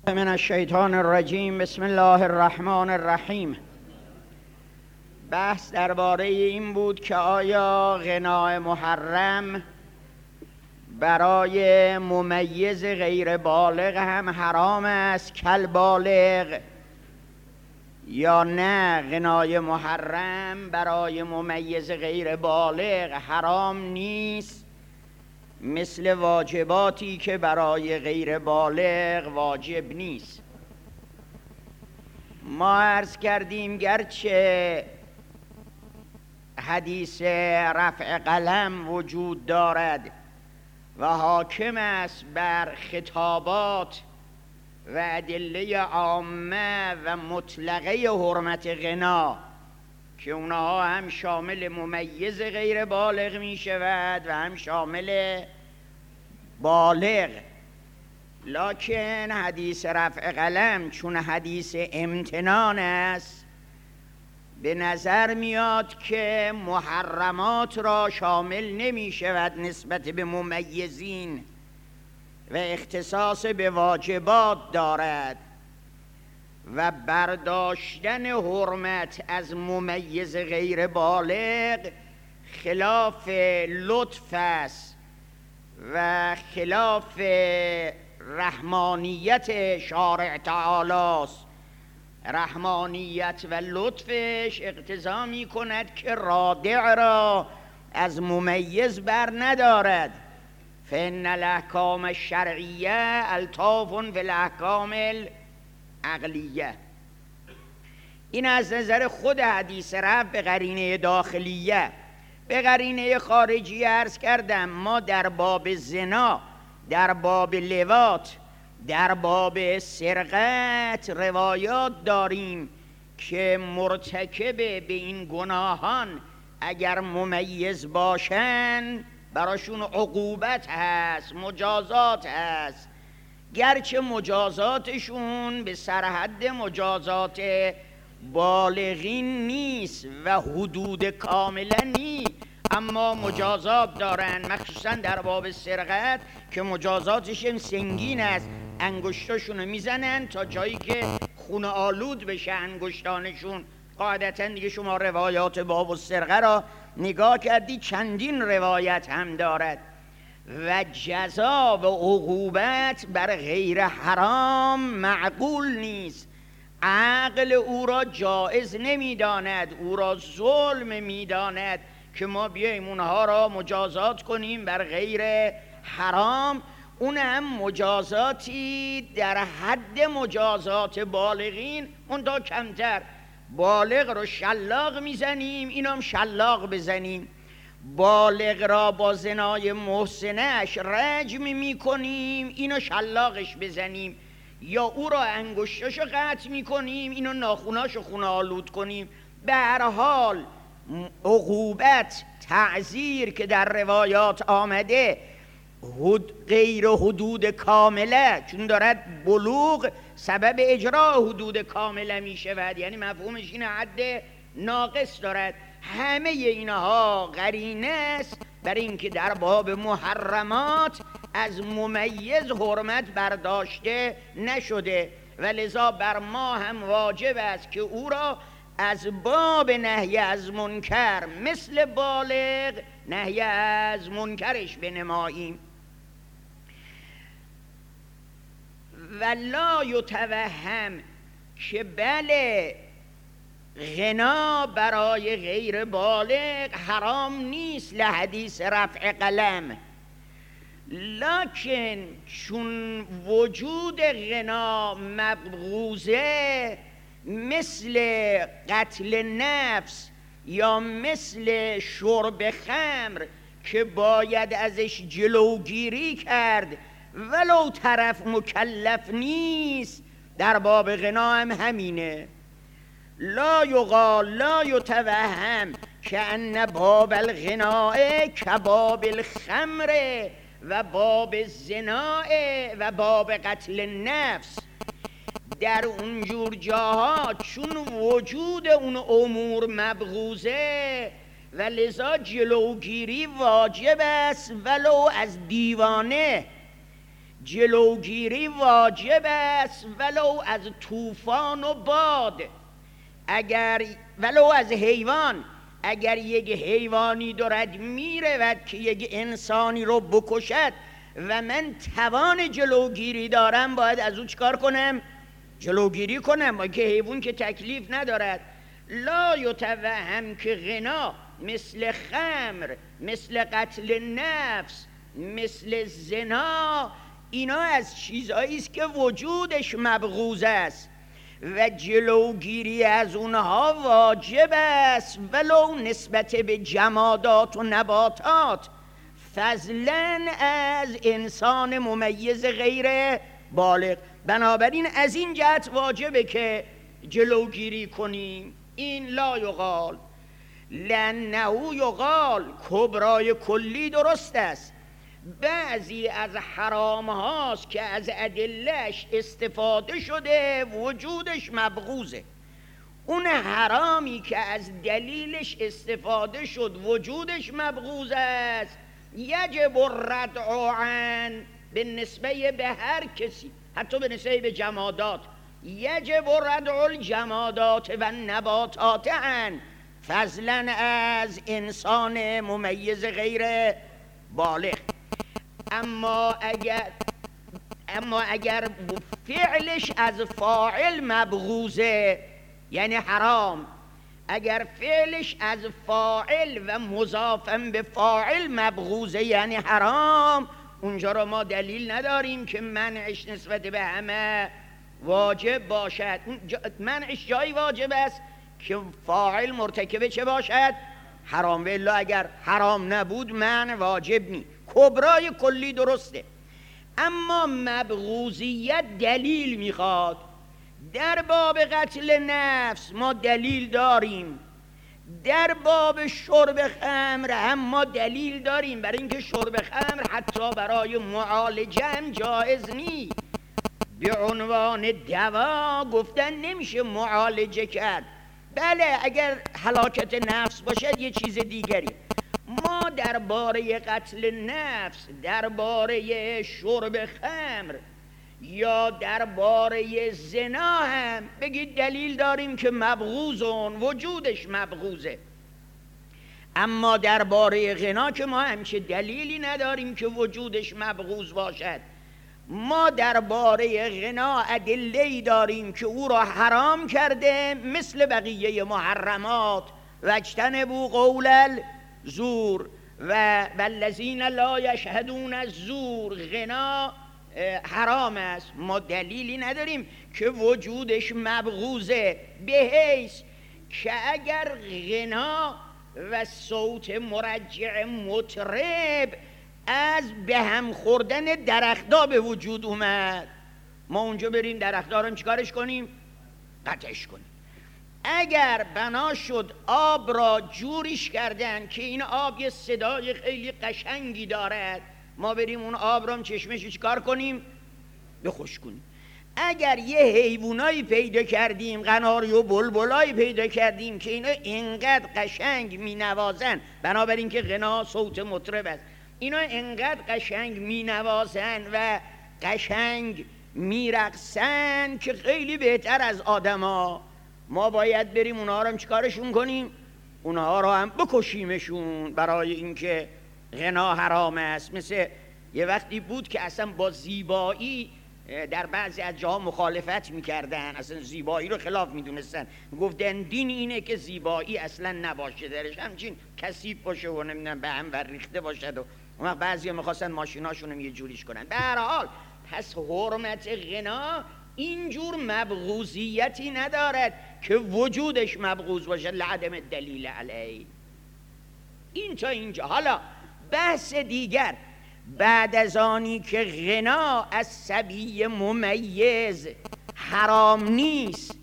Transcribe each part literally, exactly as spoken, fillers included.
من الشیطان الرجیم. بسم الله الرحمن الرحیم. بحث درباره این بود که آیا غنای محرم برای ممیز غیر بالغ هم حرام است کل بالغ یا نه غنای محرم برای ممیز غیر بالغ حرام نیست، مثل واجباتی که برای غیر بالغ واجب نیست. ما عرض کردیم گرچه حدیث رفع قلم وجود دارد و حاکم است بر خطابات و ادله عامه و مطلقه حرمت غنا که اونها هم شامل ممیز غیر بالغ می شود و هم شامل بالغ، لکن حدیث رفع قلم چون حدیث امتنان است به نظر میاد که محرمات را شامل نمی شود نسبت به ممیزین و اختصاص به واجبات دارد و برداشتن حرمت از ممیز غیر بالغ خلاف لطف است و خلاف رحمانیت شارع تعالی است. رحمانیت و لطفش اقتضا می کند که رادع را از ممیز بر ندارد. فإن الاحکام الشرعیه الطاف فی الاحکام العقلیه. این از نظر خود حدیث رفع به قرینه داخلیه. به قرینه خارجی عرض کردم ما در باب زنا، در باب لواط، در باب سرقت روایات داریم که مرتکب به این گناهان اگر ممیز باشن براشون عقوبت هست، مجازات هست، گرچه مجازاتشون به سرحد مجازات بالغین نیست و حدود کاملا نیست، اما مجازات دارن، مخصوصا در باب سرقت که مجازاتشون سنگین است. انگشتاشونو میزنن تا جایی که خون آلود بشه انگشتانشون. قاعدتا دیگه شما روایات باب السرقه را نگاه کردی، چندین روایت هم دارد و جزا و عقوبت بر غیر حرام معقول نیست. عقل او را جایز نمیداند، او را ظلم میداند که ما بیاییم اونها را مجازات کنیم بر غیر حرام، اون هم مجازاتی در حد مجازات بالغین، اون تا کمتر. بالغ رو شلاق میزنیم، اینم شلاق بزنیم. بالغ را با زنای محسنش رجم میکنیم، اینو شلاقش بزنیم. یا او را انگشتاشو قطع میکنیم، اینو ناخوناشو خون آلود کنیم. به هر حال عقوبت، تعزیر که در روایات آمده غیر حدود کامله، چون دارد بلوغ سبب اجرا حدود کامله می شود، یعنی مفهومش این حد ناقص دارد. همه اینها قرینه است بر اینکه در باب محرمات از ممیز حرمت برداشته نشده و لذا بر ما هم واجب است که او را از باب نهی از منکر مثل بالغ نهی از منکرش بنماییم. و لا یتوهم که بله غنا برای غیر بالغ حرام نیست لحدیث رفع قلم، لکن چون وجود غنا مبغوزه مثل قتل نفس یا مثل شرب خمر که باید ازش جلوگیری کرد ولو طرف مکلف نیست، در باب غنا هم همینه. لا یقال لا یتوهم که ان باب الغناء کباب الخمر و باب زنا و باب قتل نفس. در اونجور جاها چون وجود اون امور مبغوزه و لذا جلوگیری واجب است ولو از دیوانه. جلوگیری واجب است ولو از طوفان و باد. اگر ولو از حیوان، اگر یک حیوانی دارد میرود که یک انسانی رو بکشد و من توان جلوگیری دارم، باید از او چکار کنم؟ جلوگیری کنم. با که حیوان که تکلیف ندارد. لا یتوهم که غنا مثل خمر، مثل قتل نفس، مثل زنا، اینا از چیزهایی است که وجودش مبغوض است و جلوگیری از اونها واجب است ولو نسبت به جمادات و نباتات، فضلا از انسان ممیز غیر بالغ. بنابراین از این جهت واجبه که جلوگیری کنیم. این لا یقال لانه یقال، کبرای کلی درست است. بعضی از حرام هاست که از ادلهش استفاده شده وجودش مبغوضه. اون حرامی که از دلیلش استفاده شد وجودش مبغوض است، یجب الردع عن، به نسبه به هر کسی، حتی به نسبه به جمادات، یجب ردع الجمادات و نباتات عن، فضلا از انسان ممیز غیر بالغ. اما اگر اما اگر فعلش از فاعل مبغوضه، یعنی حرام، اگر فعلش از فاعل و مضافا به فاعل مبغوضه یعنی حرام، اونجا را ما دلیل نداریم که منعش نسبت به همه واجب باشد. منعش جایی واجب است که فاعل مرتکب چه باشد؟ حرام. والا اگر حرام نبود منع واجب نی. کبرای کلی درسته، اما مبغوضیت دلیل میخواد. در باب قتل نفس ما دلیل داریم، در باب شرب خمر هم ما دلیل داریم، برای اینکه شرب خمر حتی برای معالجه هم جایز نیست. به عنوان دوا گفتن نمیشه معالجه کرد. بله اگر هلاکت نفس باشد یه چیز دیگری. ما درباره قتل نفس، درباره شرب خمر یا درباره زنا هم بگید دلیل داریم که مبغوضون، وجودش مبغوضه. اما درباره غنا که ما همچه دلیلی نداریم که وجودش مبغوض باشد. ما درباره غنا ادله‌ای داریم که او را حرام کرده، مثل بقیه محرمات، واجتنبوا قول الزور و والذین لا یشهدون الزور. غنا حرام است، ما دلیلی نداریم که وجودش مبغوضه، به حیث که اگر غنا و صوت مرجع مطرب از به هم خوردن درخت‌ها به وجود اومد، ما اونجا بریم درخت‌ها رو چیکارش کنیم؟ قطعش کنیم. اگر بنا شد آب را جوریش کردن که این آب یه صدای خیلی قشنگی دارد، ما بریم اون آب را چشمش چیکار کنیم؟ بخوش کنیم. اگر یه حیوانایی پیدا کردیم، قناری و بلبلایی پیدا کردیم که اینا اینقدر قشنگ می نوازن، بنابراین که غنا صوت مطرب است، اینا اینقدر قشنگ می نوازن و قشنگ می رقصن که خیلی بهتر از آدما، ما باید بریم اونها رو هم چیکارشون کنیم؟ اونها رو هم بکشیمشون، برای اینکه غنا حرام است. مثل یه وقتی بود که اصلا با زیبایی در بعضی از جاها مخالفت میکردن، اصلا زیبایی رو خلاف میدونستن، گفتن دین اینه که زیبایی اصلا نباشه، درش همچین کثیف باشه و نمیدونم به هم ریخته باشد. و اون بعضی ها میخواستن ماشیناشون یه جوریش کنن. به هر حال پس حرمت غنا اینجور مبغوضیتی ندارد که وجودش مبغوض باشه لعدم دلیل علیه. این تا اینجا. حالا بحث دیگر، بعد از آنی که غنا از صبی ممیز حرام نیست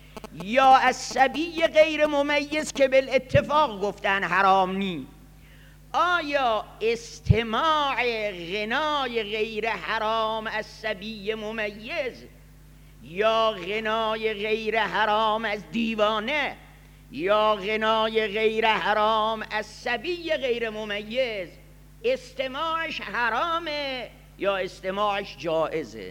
یا از صبی غیر ممیز که بالاتفاق گفتن حرام نیست، آیا استماع غنای غیر حرام از صبی ممیز یا غنای غیر حرام از دیوانه یا غنای غیر حرام از صبی غیر ممیز استماعش حرامه یا استماعش جائزه؟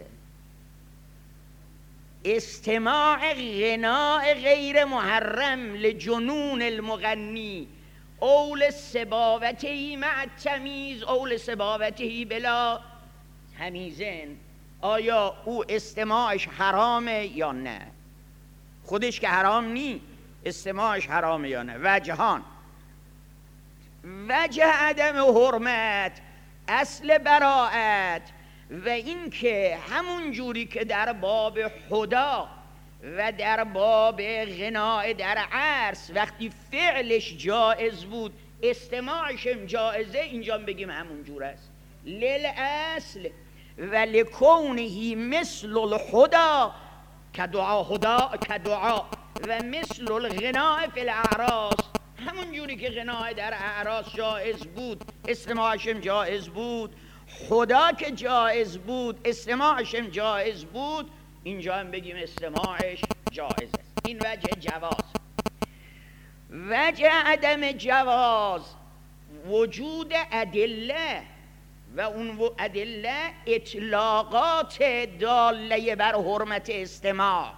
استماع غناء غیر محرم لجنون المغنی اول سباوتهی مع التمیز اول سباوتهی بلا تمیزن، آیا او استماعش حرامه یا نه؟ خودش که حرام نی، استماعش حرامه یا نه؟ وجهان: وجه عدم حرمت، اصل براءت، و این که همون جوری که در باب حدا و در باب غناء در عرس وقتی فعلش جائز بود استماعشم جائزه، اینجا بگیم همون جور است. للاصل و لکونه مثل الحدا کدعا حدا کدعا و مثل الغناء فی الاعراس، همون جوری که غناء در اعراس جائز بود استماعشم جائز بود، خدا که جائز بود استماعشم جائز بود، اینجا هم بگیم استماعش جائز است. این وجه جواز. وجه عدم جواز وجود ادله، و اون ادله اطلاقات داله بر حرمت استماع،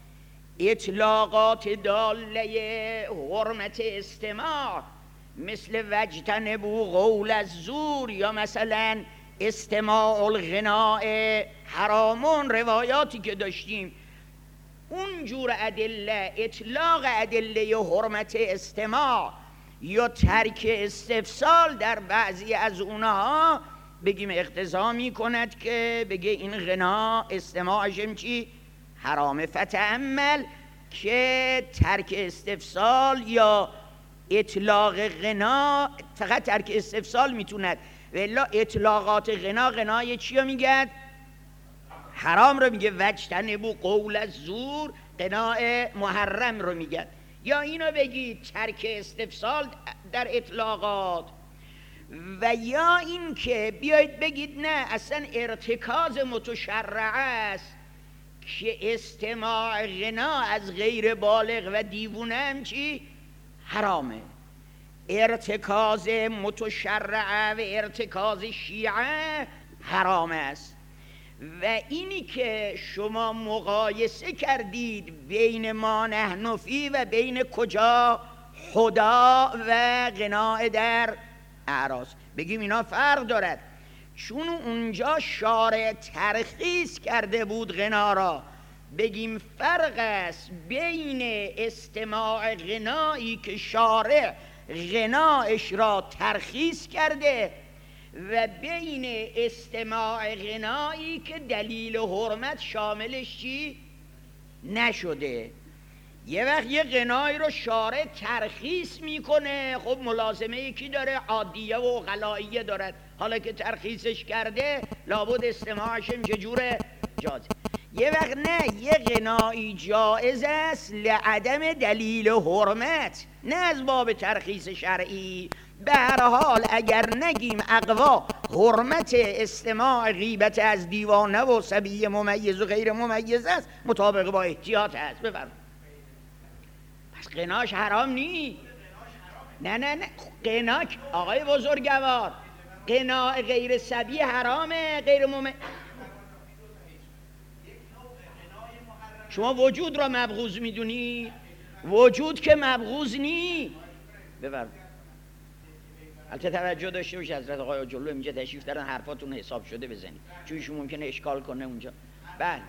اطلاقات داله حرمت استماع مثل وجتنبوا قول الزور، یا مثلا استماع الغناء حرامون، روایاتی که داشتیم. اون جور ادله، اطلاق ادله حرمت استماع یا ترک استفسال در بعضی از اونها بگیم اقتضا می کند که بگه این غنا استماعشم چی؟ حرامه. فتأمل که ترک استفسال یا اطلاق غنا فقط ترک استفسال میتوند، ولی اطلاقات غنا غنای چی رو میگه؟ حرام رو میگه. وجتنبوا قول الزور غنای محرم رو میگه. یا اینو بگید ترک استفسال در اطلاقات، و یا این که بیایید بگید نه اصلا ارتکاز متشرع است که استماع غنا از غیر بالغ و دیوونه هم چی؟ حرامه. ارتکاز متشرع و ارتکاز شیعه حرام است. و اینی که شما مقایسه کردید بین ما نحن فی و بین کجا خدا و غناء در اعراس، بگیم اینا فرق دارد، چون اونجا شارع ترخیص کرده بود غنا را، بگیم فرق است بین استماع غنایی که شارع غنایش را ترخیص کرده و بین استماع غنایی که دلیل حرمت شاملش چی نشده. یه وقت یه غنایی رو شارع ترخیص میکنه، خب ملازمه یکی داره، عادیه و غلائیه دارد، حالا که ترخیصش کرده لابد استماعشم چجوره؟ جازه. یه وقت نه، یه غنایی جائز است لعدم دلیل حرمت، نه از باب ترخیص شرعی. به هر حال اگر نگیم اقوا حرمت استماع غیبت از دیوانه و صبی ممیز و غیر ممیز است، مطابق با احتیاط است. بفرمایید. پس غناش حرام نی؟ نه نه نه، غنا آقای بزرگوار، غنا غیر صبی حرامه، غیر ممیز. شما وجود را مبغوض میدونی؟ وجود که مبغوض نی. بفرمایید. البته توجه داشته باشید حضرت آقای جلو اینجا تشریف دارن، حرفاتون حساب شده بزنید، چون ایشون ممکنه اشکال کنه اونجا. بله.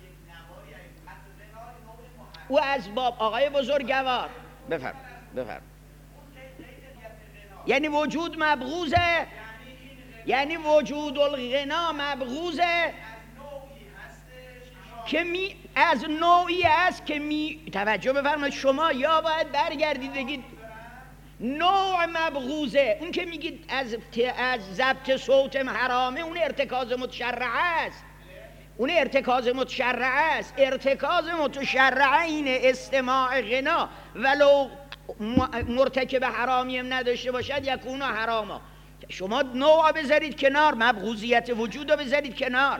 او از باب آقای بزرگوار بفرم بفرم یعنی وجود مبغوضه، یعنی وجود الغنا مبغوضه که می از نوعی است که می توجه بفرمایید. شما یا باید برگردید بگید نوع مبغوضه، اون که میگید از از ضبط صوت حرامه، اون ارتکاز متشرع است، اون ارتکاز متشرع است. ارتکاز متشرع این استماع غنا ولو مرتکب حرامی هم نداشته باشد یکون حراما. شما نوع بذارید کنار، مبغوضیت وجود رو بذارید کنار.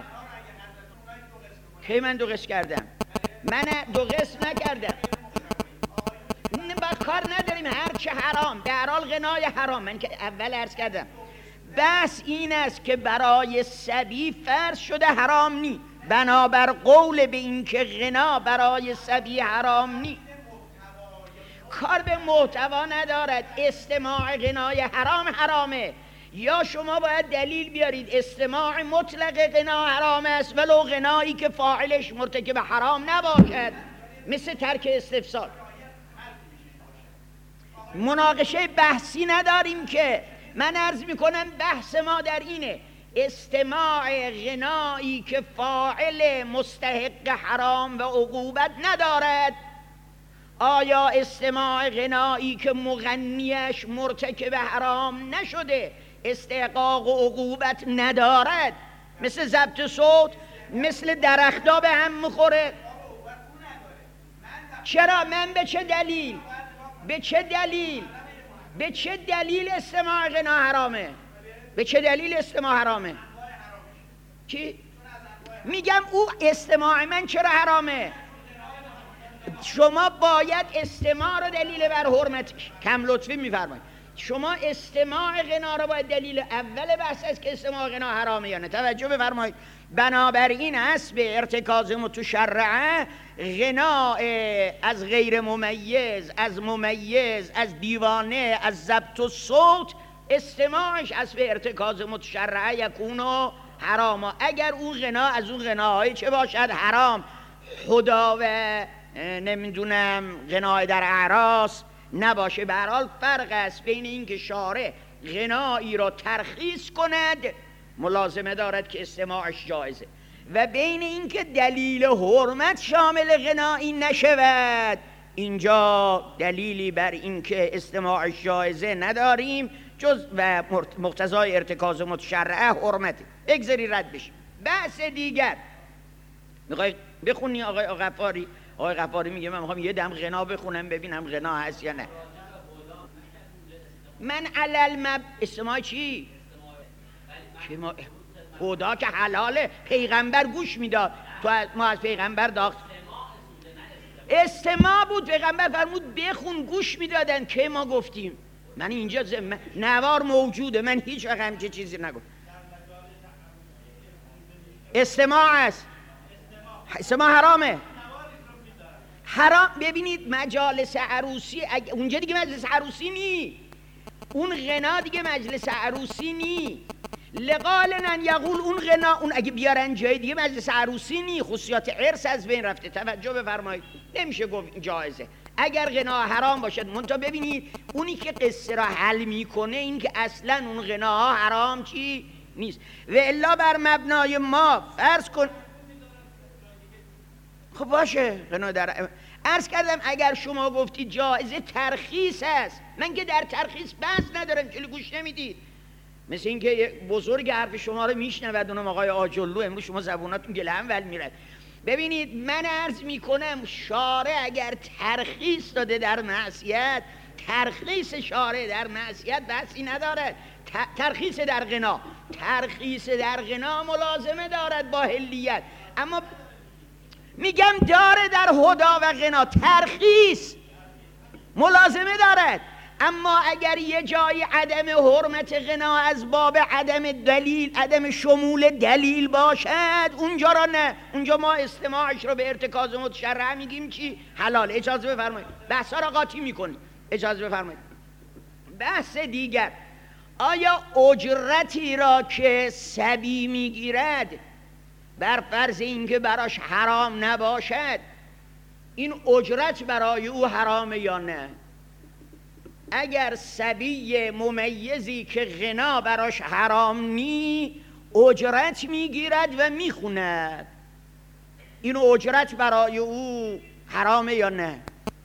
کی من دو قسم کردم؟ من دو قسم نکردم. با کار نداریم هر چه حرام، به هر حال غنای حرام، من که اول عرض کردم بحث این است که برای صبی فرض شده حرام نی، بنابر قول به این که غنا برای صبی حرام نی. کار به محتوا ندارد. استماع غنای حرام حرامه، یا شما باید دلیل بیارید استماع مطلق غنا حرام است ولو غنایی که فاعلش مرتکب حرام نباشد، مثل ترک استفسار. مناقشه بحثی نداریم که. من عرض میکنم بحث ما در اینه استماع غنایی که فاعل مستحق حرام و عقوبت ندارد، آیا استماع غنایی که مغنیش مرتکب حرام نشده استحقاق و عقوبت ندارد، مثل ضبط صوت، مثل درختا به هم میخوره؟ چرا؟ من به چه دلیل به چه دلیل به چه دلیل استماع غنا حرامه؟ به چه دلیل استماع حرامه؟ چی؟ میگم او استماع من چرا حرامه؟ شما باید استماع رو دلیل بر حرمتش، کم لطفی میفرمایید، شما استماع غنا رو باید دلیل اول بحث است که استماع غنا حرامه یا نه. توجه بفرمایید. بنابراین است به ارتکاز متشرعه غنا از غیر ممیز، از ممیز، از دیوانه، از ضبط و صوت، استماعش از به ارتکاز متشرعه یکونو حراما. اگر اون غنا از اون غناهای چه باشد حرام، خدا و نمیدونم غنای در اعراس نباشه. به هر حال فرق است بین این که شارع غنایی را ترخیص کند ملازمه دارد که استماعش جایزه، و بین این که دلیل حرمت شامل غنایی نشود. اینجا دلیلی بر این که استماعش جایزه نداریم جز و مقتضای ارتکاز متشرعه حرمته. بگذاری رد بشیم. بحث دیگر میخوای بخونی آقای غفاری؟ آقای غفاری میگه من میخوام یه دم غنا بخونم ببینم غنا هست یا نه. من علل مب استماع چی؟ که ما خدا که حلاله، پیغمبر گوش میداد، تو از ما از پیغمبر داخت استماع بود، پیغمبر فرمود بخون، گوش میدادن که ما گفتیم. من اینجا زم... نوار موجوده، من هیچ وقت همچه چیزی نگفتم. استماع است، استماع حرامه، حرام. ببینید مجالس عروسی اگ... اونجا دیگه مجلس عروسی نی، اون غنا دیگه مجلس عروسی نی. لقالن یقول اون غنا اون اگه بیارن جای دیگه مجلس عروسی نی، خصوصیات عرس از بین رفته. توجه بفرمایید، نمیشه گفت جایزه اگر غنا حرام باشد. منتها ببینید اونی که قصه را حل میکنه این که اصلا اون غناها حرام چی نیست. و الا بر مبنای ما فرض کن خب باشه غنا در عرض کردم اگر شما گفتید جایزه ترخیص است، من که در ترخیص بحث ندارم، چلی گوش نمیدید. مثل این که بزرگ حرف شما رو میشنود اونم آقای آجلو، امروز شما زبوناتون گله هم ول میرد. ببینید من عرض میکنم شارع اگر ترخیص داده در معصیت، ترخیص شارع در معصیت بحثی نداره. ترخیص در غنا، ترخیص در غنا ملازمه دارد با حلیت، اما میگم داره در هدا و غنا ترخیص ملازمه دارد. اما اگر یه جای عدم حرمت غنا از باب عدم دلیل، عدم شمول دلیل باشد، اونجا را نه، اونجا ما استماعش رو به ارتکاز متشرع میگیم چی؟ حلال. اجازه بفرمایید بحثا را قاطی میکنیم. اجازه بفرمایید. بحث دیگر، آیا اجرتی را که صبی میگیرد بر فرض اینکه براش حرام نباشد، این اجرت برای او حرامه یا نه؟ اگر صبی ممیزی که غنا براش حرام نی اجرت میگیرد و میخوند، این اجرت برای او حرامه یا نه؟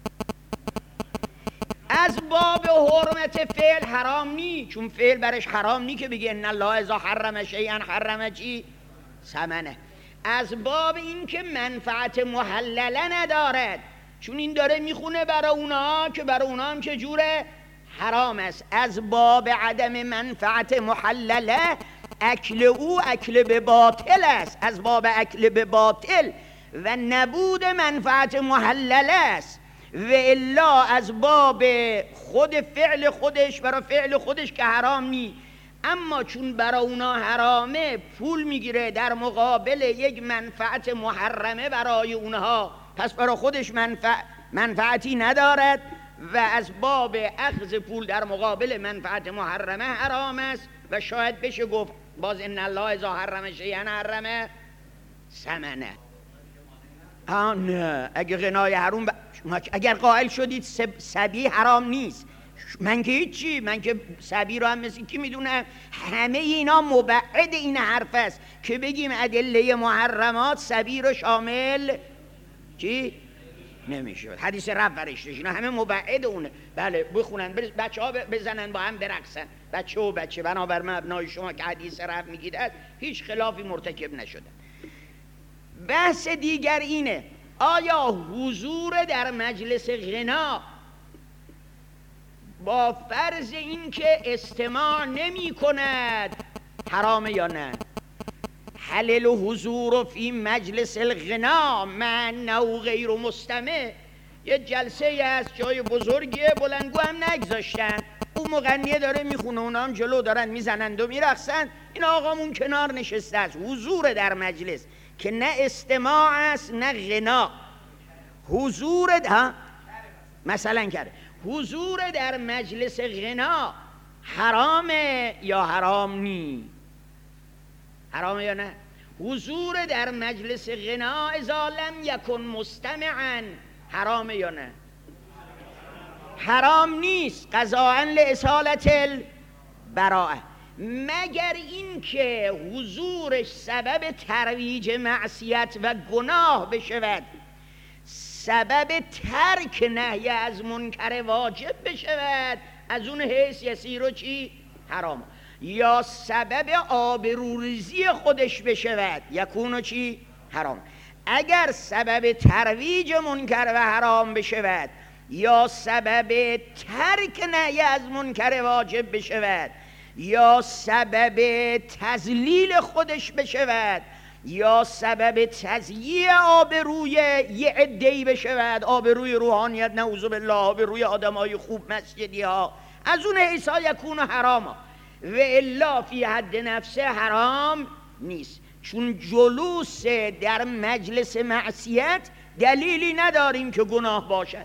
از باب حرمت فعل حرام نی، چون فعل برش حرام نی که بگه ان الله اذا حرم شیئا حرم چی؟ ثمنه. از باب این که منفعت محلله ندارد، چون این داره میخونه برای اونا که برای اونا هم که جوره حرام است. از باب عدم منفعت محلله اکل او اکل به باطل است، از باب اکل به باطل و نبود منفعت محلله است. و الا از باب خود فعل خودش برای فعل خودش که حرام نی، اما چون برای اونا حرامه پول میگیره در مقابل یک منفعت محرمه برای اونها، پس برای خودش منفع منفعتی ندارد و از باب اخذ پول در مقابل منفعت محرمه حرام است و شاید بشه گفت باز ان الله اذا حرم شیئا حرمه ثمنه. آه نه، اگه غنای حرام ب... اگر قائل شدید سب... سبی حرام نیست، من که هیچی، من که سبی رو هم مثل کی میدونم. همه اینا مبعد این حرف است که بگیم ادله محرمات سبی رو شامل چی؟ نمیشه. حدیث رب ورشتش اینا همه مبعد اونه. بله بخونن بچه ها بزنن با هم برقصن، بچه و بچه، بنابر مبنای شما که حدیث رب میگید هیچ خلافی مرتکب نشدن. بحث دیگر اینه آیا حضور در مجلس غنا با فرض اینکه استماع نمی کند حرامه یا نه؟ حلل حضور فی مجلس الغنا مع انه غیر مستمع. یه جلسه است جای بزرگیه، بلندگو هم نگذاشتن، اون مغنیه داره میخونه، اونا هم جلو دارن میزنند و میرقصن، این آقامون کنار نشسته است. حضور در مجلس که نه استماع است نه غنا، حضور در مثلا کرده حضور در مجلس غنا حرامه یا حرام نی؟ حرامه یا نه؟ حضور در مجلس غنا اذا لم یکن مستمعا حرامه یا نه؟ حرام نیست قضاء لاصالة البراءه، مگر اینکه حضورش سبب ترویج معصیت و گناه بشود، سبب ترک نهی از منکر واجب بشود، از اون حیث یسیرو چی؟ حرام. یا سبب آبروریزی خودش بشود، یکونو چی؟ حرام. اگر سبب ترویج منکر و حرام بشود یا سبب ترک نهی از منکر واجب بشود یا سبب تذلیل خودش بشود یا سبب تضییع آبروی یه عده‌ای بشود، آبروی روحانیت نعوذ بالله، آبروی آدمای خوب مسجدی ها، از اون حیثا یکون حراما و الا فی حد نفسه حرام نیست. چون جلوس در مجلس معصیت دلیلی نداریم که گناه باشد.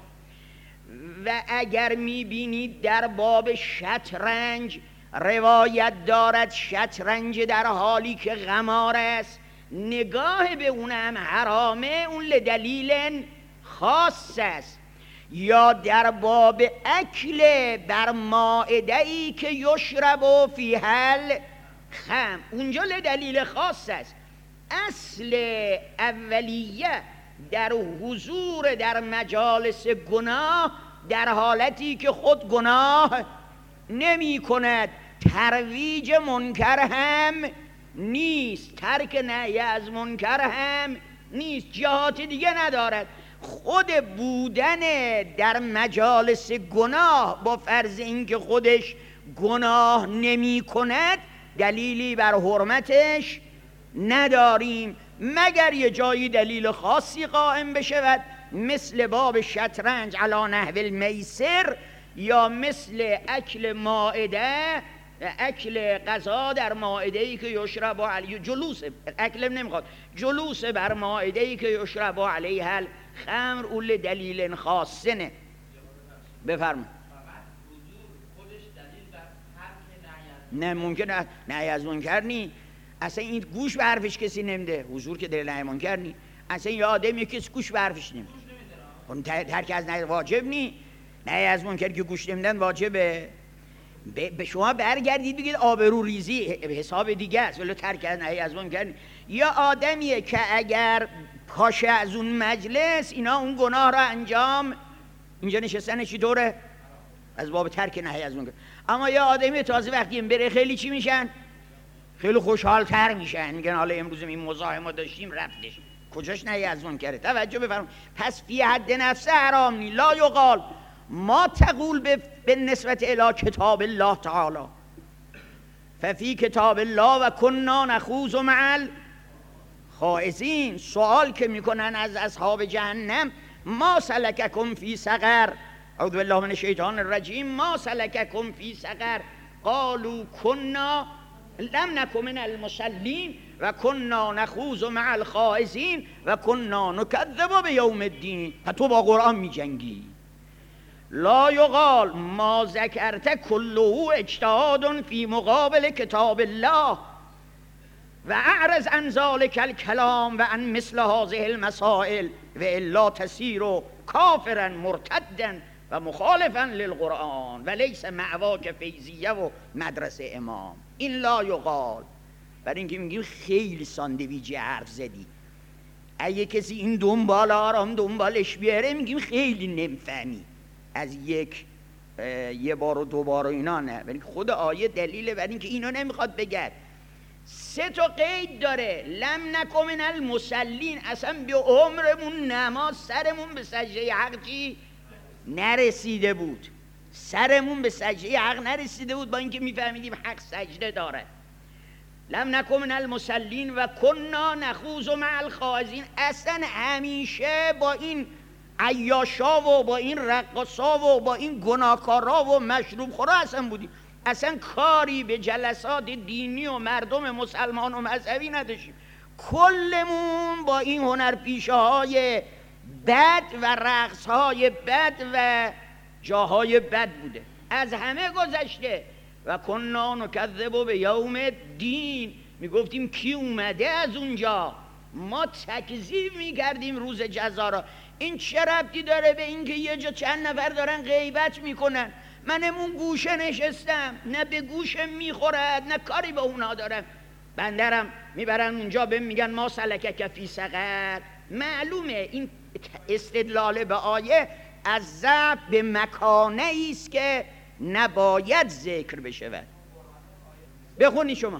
و اگر میبینید در باب شطرنج روایت دارد شطرنج در حالی که قمار است نگاه به اونم حرامه، اون لدلیل خاص است. یا در باب اکل بر مائده‌ای که یشرب و فی حل خم، اونجا لدلیل خاص است. اصل اولیه در حضور در مجالس گناه در حالتی که خود گناه نمی کند، ترویج منکر هم نیست، ترک نهی از منکر هم نیست، جهات دیگه ندارد. خود بودن در مجالس گناه با فرض اینکه خودش گناه نمی کند دلیلی بر حرمتش نداریم، مگر یه جایی دلیل خاصی قائم بشود، مثل باب شطرنج علی نحو المیسر، یا مثل اکل مائده، اکل غذا در مائده‌ای که یشرب علیه، جلوس اکل نمیخواد، جلوس بر مائده‌ای که یشرب علیه الخمر، اول دلیل خاصنه. بفرمایید. نه ممکنه نهی از منکر نی، اصلا این گوش به حرفش کسی نمیده، حضور که دلیل نهی منکر نی، اصلا یه آدمی کسی گوش به حرفش نمیده، اون ترک از نهی واجب نی، نهی از منکر که گوش نمیدن واجبه. به شما برگردید بگید آبرو ریزی حساب دیگه است، ولی ترک از نهی از منکر نی. یا آدمیه که اگر پاشه از اون مجلس اینا اون گناه را انجام، اینجا نشستن چی دوره از باب ترک نهی از منکر. اما یا آدمی تازه وقتی بره خیلی چی میشن؟ خیلی خوشحال تر میشن، میگن حالا امروز این مزاحمه داشتیم رفتش، کجاش نهی از منکره؟ توجه بفرمایید. پس فی حد نفسه حرام نی. لا یقال ما تقول به نسبت الی کتاب الله تعالی ففی کتاب الله و کنا نخوض مع الخائضین. سوال که میکنن از اصحاب جهنم، ما سلککم فی سقر، اعوذ بالله من الشیطان الرجیم، ما سلککم فی سقر، قالوا کنا لم نکن من المصلین و کنا نخوض مع الخائضین و کنا نکذب بیوم الدین. و تو با قرآن می جنگی. لا یقال ما ذکرت کله اجتهاد فی مقابل کتاب الله و اعرض عن ذلک الکلام و عن مثل هذه المسائل و الا تسیر کافرا مرتدا و مخالفا للقرآن و لیس معواک فیضیه و مدرسه امام. این لا یقال. برای اینکه میگیم خیلی ساندویجی حرف زدی، اگه کسی این دنبال آرام دنبالش بیاره میگیم خیلی نمیفهمی از یک یه بار و دو بار و اینا. نه، ولی خود آیه دلیله برای اینکه اینو نمیخواد بگه. سه تا قید داره. لم نکن من المصلین، اصلا به عمرمون نماز سرمون به سجده حق چی نرسیده بود، سرمون به سجده حق نرسیده بود با اینکه میفهمیدیم حق سجده داره. لم نکن من المصلین و کنا نخوض مع الخائضین، اصلا همیشه با این عیاشا و با این رقصا و با این گناهکارا و مشروب خورا اصلا بودیم، اصلا کاری به جلسات دینی و مردم مسلمان و مذهبی نداشتیم. کلمون با این هنرپیشه های بد و رقص های بد و جاهای بد بوده، از همه گذشته. و کنا نکذب به یوم الدین، میگفتیم کی اومده از اونجا، ما تکذیب میکردیم روز جزا را. این چه ربطی داره به اینکه یه جا چند نفر دارن غیبت میکنن، منمون گوشه نشستم، نه به گوشه میخورد نه کاری به اونا دارم، بندرم میبرن اونجا به میگن ما سلکک فی سقر. معلومه این استدلال به آیه از ضعف به مکانه ایست که نباید ذکر بشود. بخونی شما.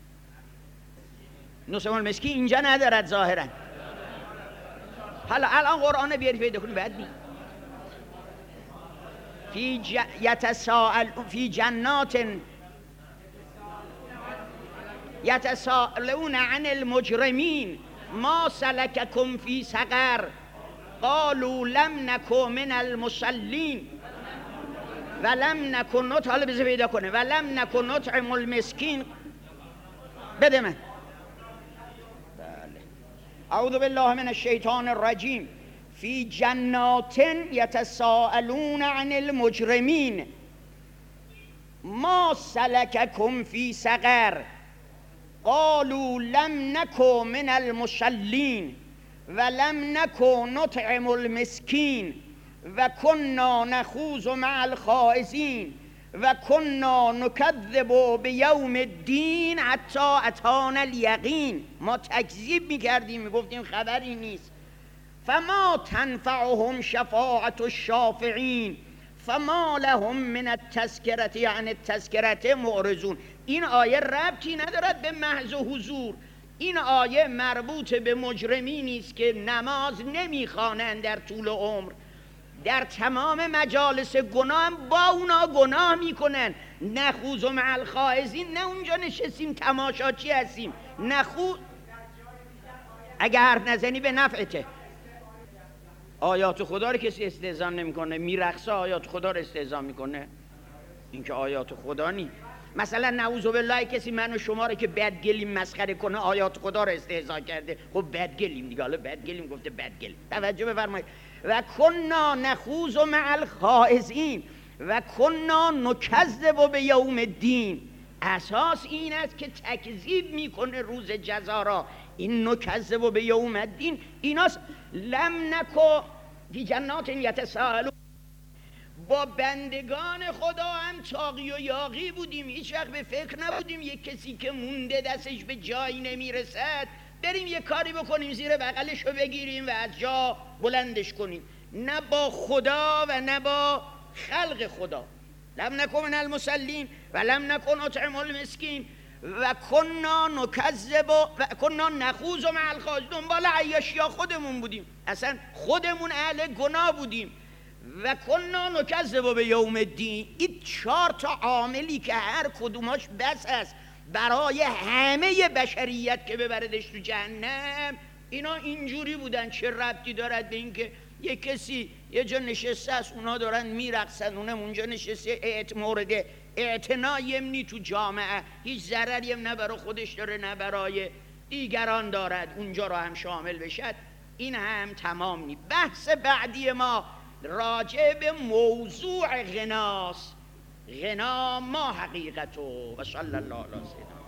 نصف المسکی اینجا ندارد ظاهرا. حالا الان قرآن بیاری پیدا کنی بعد بی فی ج... یتساءل فی جنات یتساءلون عن المجرمین ما سلککم فی سقر قالوا لم نکن من المصلین و لم نکن نط حالا بذار پیدا کنه و لم نکن نطعم المسکین. بده من. اعوذ بالله من الشیطان الرجیم. فی جنات یتساءلون عن المجرمین ما سلککم فی سقر قالوا لم نکن من المصلین و لم نکن نطعم المسکین و کنا نخوض مع الخائضین و کنا نکذب بیوم الدین حتی اتانا الیقین. ما تکذیب میکردیم، میگفتیم خبری نیست. فما تنفعهم شفاعت الشافعین فما لهم من التذکرة عن التذکرة معرضون. این آیه ربطی ندارد به محض حضور، این آیه مربوط به مجرمینی است که نماز نمیخوانند در طول عمر، در تمام مجالس گناه هم با اونا گناه میکنن. نخوض مع الخائضین، نه اونجا نشستیم تماشاچی هستیم. نخو اگه حرف نزنی به نفعته. آیات خدا رو کسی استهزا نمیکنه، میرقصه آیات خدا رو استهزا میکنه، این که آیات خدا نی. مثلا نعوذ بالله کسی من و شما رو که بدگلیم مسخره کنه آیات خدا رو استهزا کرده، خب بدگلیم دیگه، حالا بدگلیم گفته بدگلیم. توجه بفرمایید. و کنا نخوض مع الخائضین و کنا نکذب بیوم الدین. اساس این است که تکذیب میکنه روز جزا را. این نکذب بیوم الدین ایناست. لم نکو فی جنات یتساءلون، با بندگان خدا هم تاقی و یاقی بودیم، هیچ وقت به فکر نبودیم یک کسی که مونده دستش به جایی نمیرسد بریم یک کاری بکنیم زیر بغلش رو بگیریم و از جا بلندش کنیم. نه با خدا و نه با خلق خدا. لم نکن من المصلین و لم نکن نطعم المسکین و کنا نکذب و کنا نخوض مع الخائضین. دنبال عیاشیا خودمون بودیم، اصلا خودمون اهل گناه بودیم. و کنا نکذب بیوم الدین. این چهار تا عاملی که هر کدوماش بس است برای همه بشریت که ببردش تو جهنم. اینا اینجوری بودن. چه ربطی دارد به اینکه یک کسی یه جا نشسته است اونا دارن میرقصن، اونم اونجا نشسته اعت مورد اعتنای نی تو جامعه، هیچ ضرری هم نه برای خودش داره نه برای دیگران دارد، اونجا رو هم شامل بشد، این هم تمام نی. بحث بعدی ما راجع به موضوع غناست. غنا ما حقیقتو و صلی الله علیه وسلم.